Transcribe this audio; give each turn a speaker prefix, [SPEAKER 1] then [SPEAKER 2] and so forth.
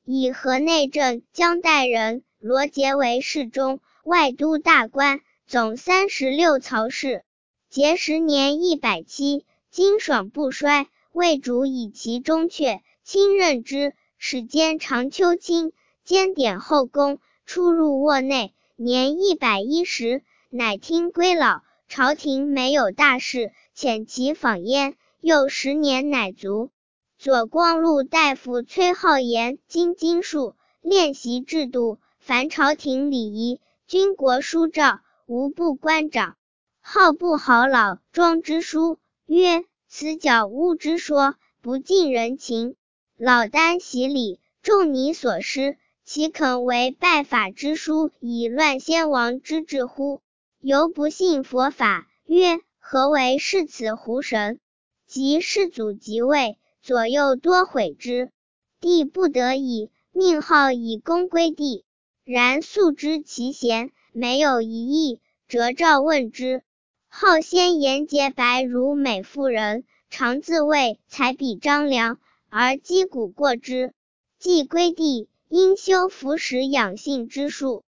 [SPEAKER 1] 以河内镇江代人罗杰为侍中、外都大官，总36曹事。节10年107，金爽不衰，魏主以其中阙，亲任之，始兼长秋卿，兼典后宫，出入卧内。年110，乃听归老，朝廷没有大事，遣其访焉，又10年乃卒。左光禄大夫崔浩言经经术，练习制度，凡朝廷礼仪、军国书诏，无不观掌。号不好老庄之书，曰：此矫污之说，不近人情。老单习礼，重你所失，岂肯为拜法之书，以乱先王之治乎？犹不信佛法，曰：何为是此胡神？及世祖即位，左右多毁之。帝不得已，命号以功归帝。然素知其贤，没有一义，辄召问之。号先言洁白如美妇人，常自谓才比张良，而击鼓过之。既归帝，因修服食养性之术。